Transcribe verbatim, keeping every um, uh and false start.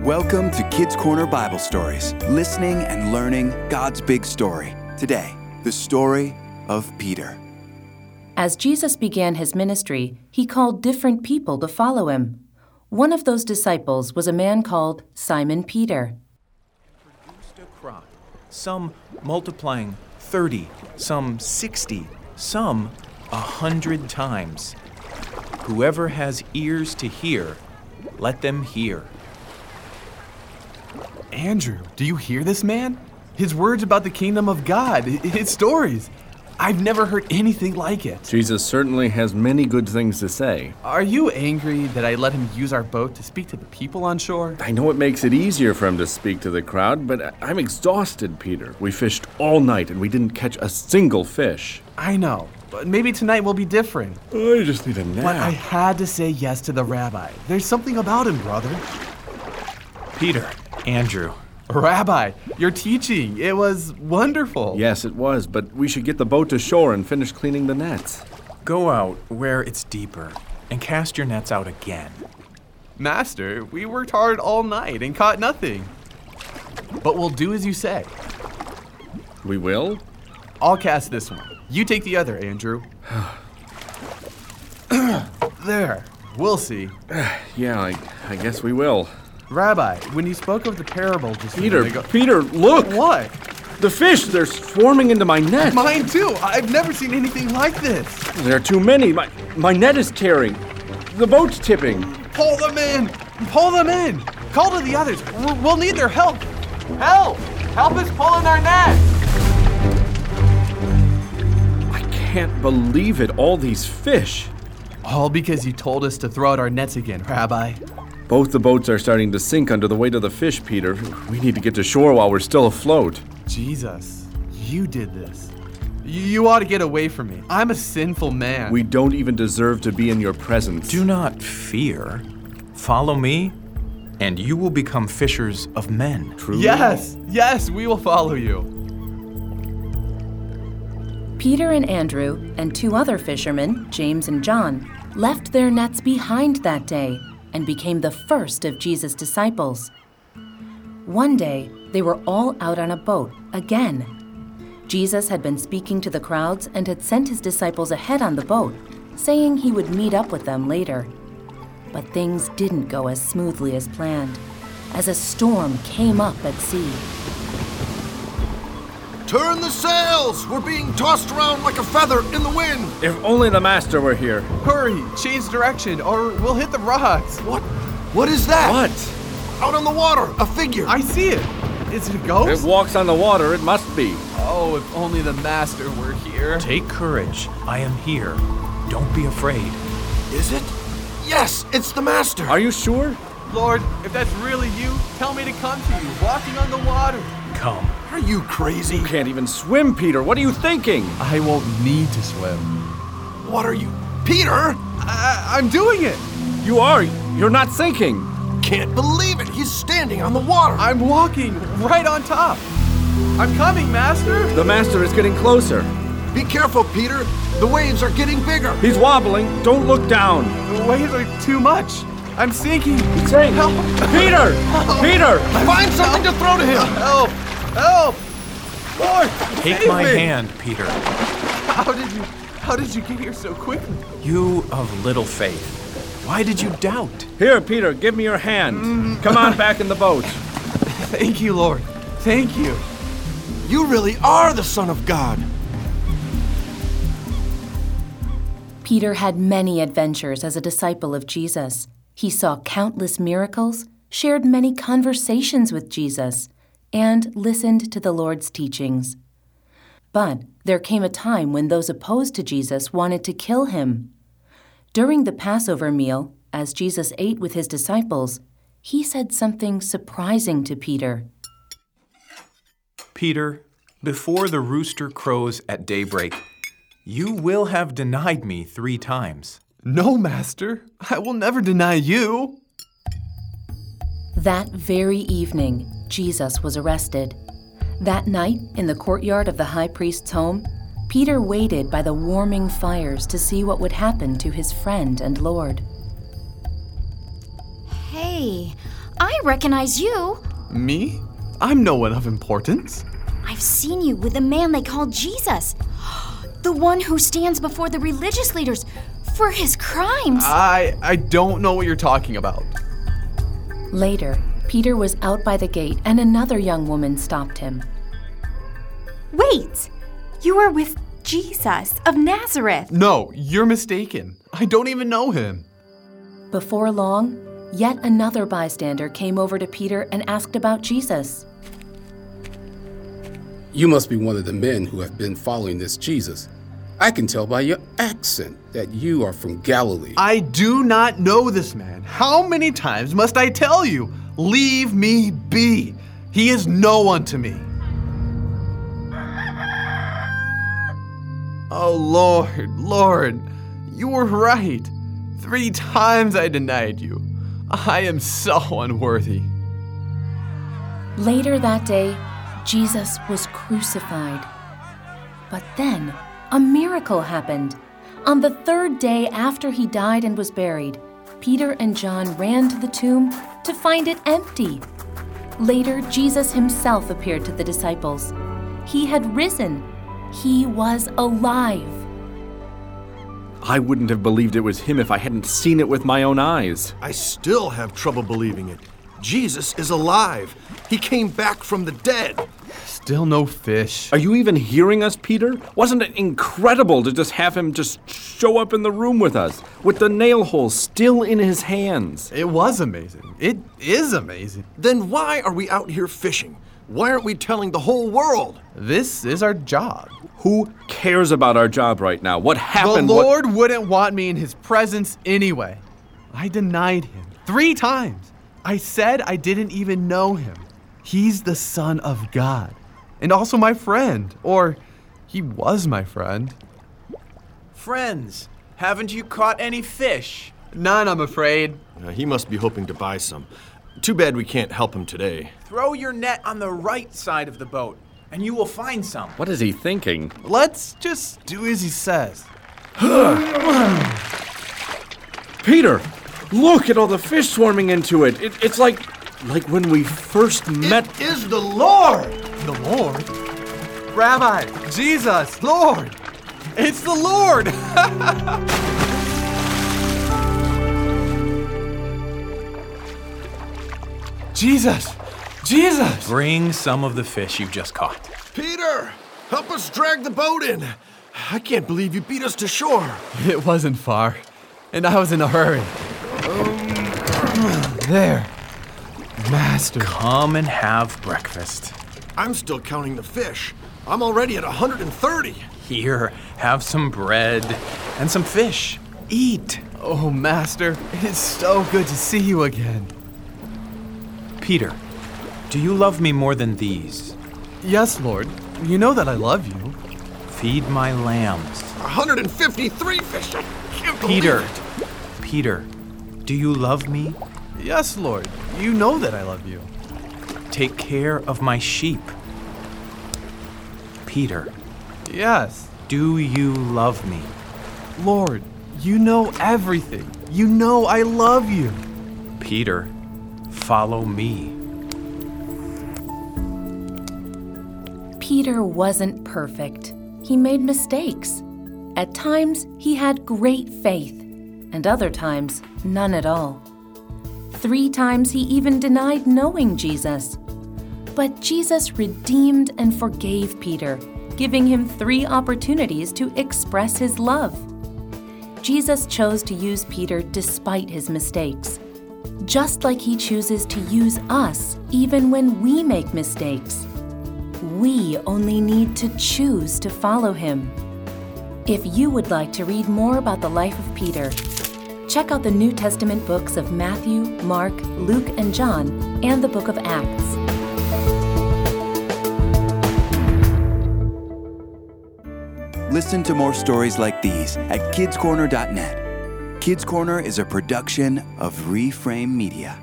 Welcome to Kids Corner Bible Stories, listening and learning God's big story. Today, the story of Peter. As Jesus began his ministry, he called different people to follow him. One of those disciples was a man called Simon Peter. Produced a crop, some multiplying thirty, some sixty, some a hundred times. Whoever has ears to hear, let them hear. Andrew, do you hear this man? His words about the kingdom of God, his stories. I've never heard anything like it. Jesus certainly has many good things to say. Are you angry that I let him use our boat to speak to the people on shore? I know it makes it easier for him to speak to the crowd, but I'm exhausted, Peter. We fished all night and we didn't catch a single fish. I know, but maybe tonight will be different. I just need a nap. But I had to say yes to the rabbi. There's something about him, brother. Peter, Andrew. Rabbi, your teaching, it was wonderful. Yes, it was, but we should get the boat to shore and finish cleaning the nets. Go out where it's deeper and cast your nets out again. Master, we worked hard all night and caught nothing. But we'll do as you say. We will? I'll cast this one. You take the other, Andrew. There. We'll see. Yeah, I, I guess we will. Rabbi, when you spoke of the parable just Peter, ago, Peter, look! What? The fish, they're swarming into my net. Mine too. I've never seen anything like this. There are too many. My, my net is tearing. The boat's tipping. Pull them in. Pull them in. Call to the others. We'll, we'll need their help. Help! Help us pull in our net. I can't believe it, all these fish. All because you told us to throw out our nets again, Rabbi. Both the boats are starting to sink under the weight of the fish, Peter. We need to get to shore while we're still afloat. Jesus, you did this. You, you ought to get away from me. I'm a sinful man. We don't even deserve to be in your presence. Do not fear. Follow me, and you will become fishers of men. Truly? Yes, yes, we will follow you. Peter and Andrew and two other fishermen, James and John, left their nets behind that day and became the first of Jesus' disciples. One day, they were all out on a boat again. Jesus had been speaking to the crowds and had sent his disciples ahead on the boat, saying he would meet up with them later. But things didn't go as smoothly as planned, as a storm came up at sea. Turn the sails! We're being tossed around like a feather in the wind! If only the master were here. Hurry, change direction, or we'll hit the rocks. What? What is that? What? Out on the water, a figure. I see it. Is it a ghost? It walks on the water, it must be. Oh, if only the master were here. Take courage. I am here. Don't be afraid. Is it? Yes, it's the master. Are you sure? Lord, if that's really you, tell me to come to you, walking on the water. Come. Are you crazy? You can't even swim, Peter. What are you thinking? I won't need to swim. What are you? Peter? I- I'm doing it. You are. You're not sinking. Can't believe it. He's standing on the water. I'm walking right on top. I'm coming, Master. The master is getting closer. Be careful, Peter. The waves are getting bigger. He's wobbling. Don't look down. The waves are too much. I'm sinking. Sink. Help. Peter! Help. Peter! Find something to throw to him. Help! Help! Lord, Take save my me. hand, Peter. How did you, how did you get here so quickly? You of little faith. Why did you doubt? Here, Peter, give me your hand. Mm. Come on back in the boat. Thank you, Lord. Thank you. You really are the Son of God. Peter had many adventures as a disciple of Jesus. He saw countless miracles, shared many conversations with Jesus, and listened to the Lord's teachings. But there came a time when those opposed to Jesus wanted to kill him. During the Passover meal, as Jesus ate with his disciples, he said something surprising to Peter. Peter, before the rooster crows at daybreak, you will have denied me three times. No, Master. I will never deny you. That very evening, Jesus was arrested. That night, in the courtyard of the high priest's home, Peter waited by the warming fires to see what would happen to his friend and Lord. Hey, I recognize you. Me? I'm no one of importance. I've seen you with a man they call Jesus. The one who stands before the religious leaders for his crimes. I I don't know what you're talking about. Later, Peter was out by the gate and another young woman stopped him. Wait! You are with Jesus of Nazareth. No, you're mistaken. I don't even know him. Before long, yet another bystander came over to Peter and asked about Jesus. You must be one of the men who have been following this Jesus. I can tell by your accent that you are from Galilee. I do not know this man. How many times must I tell you? Leave me be. He is no one to me. Oh, Lord, Lord, you were right. Three times I denied you. I am so unworthy. Later that day, Jesus was crucified. But then, a miracle happened. On the third day after he died and was buried, Peter and John ran to the tomb to find it empty. Later, Jesus himself appeared to the disciples. He had risen. He was alive. I wouldn't have believed it was him if I hadn't seen it with my own eyes. I still have trouble believing it. Jesus is alive. He came back from the dead. Still no fish. Are you even hearing us, Peter? Wasn't it incredible to just have him just show up in the room with us, with the nail holes still in his hands? It was amazing. It is amazing. Then why are we out here fishing? Why aren't we telling the whole world? This is our job. Who cares about our job right now? What happened? The Lord what... wouldn't want me in his presence anyway. I denied him three times. I said I didn't even know him. He's the Son of God. And also my friend. Or he was my friend. Friends, haven't you caught any fish? None, I'm afraid. Uh, he must be hoping to buy some. Too bad we can't help him today. Throw your net on the right side of the boat, and you will find some. What is he thinking? Let's just do as he says. Peter, look at all the fish swarming into it. it it's like, like when we first met. It is the Lord! The Lord? Rabbi, Jesus, Lord! It's the Lord! Jesus! Jesus! Bring some of the fish you just caught. Peter, help us drag the boat in. I can't believe you beat us to shore. It wasn't far, and I was in a hurry. Um, there. Master. Come and have breakfast. I'm still counting the fish. I'm already at one hundred thirty. Here, have some bread and some fish. Eat. Oh, Master, it is so good to see you again. Peter, do you love me more than these? Yes, Lord. You know that I love you. Feed my lambs. one hundred fifty-three fish. I can't believe Peter, it. Peter, do you love me? Yes, Lord. You know that I love you. Take care of my sheep. Peter, Yes. do you love me? Lord, you know everything. You know I love you. Peter, follow me. Peter wasn't perfect. He made mistakes. At times, he had great faith, and other times, none at all. Three times he even denied knowing Jesus. But Jesus redeemed and forgave Peter, giving him three opportunities to express his love. Jesus chose to use Peter despite his mistakes, just like he chooses to use us even when we make mistakes. We only need to choose to follow him. If you would like to read more about the life of Peter, check out the New Testament books of Matthew, Mark, Luke, and John, and the book of Acts. Listen to more stories like these at kids corner dot net. Kids Corner is a production of Reframe Media.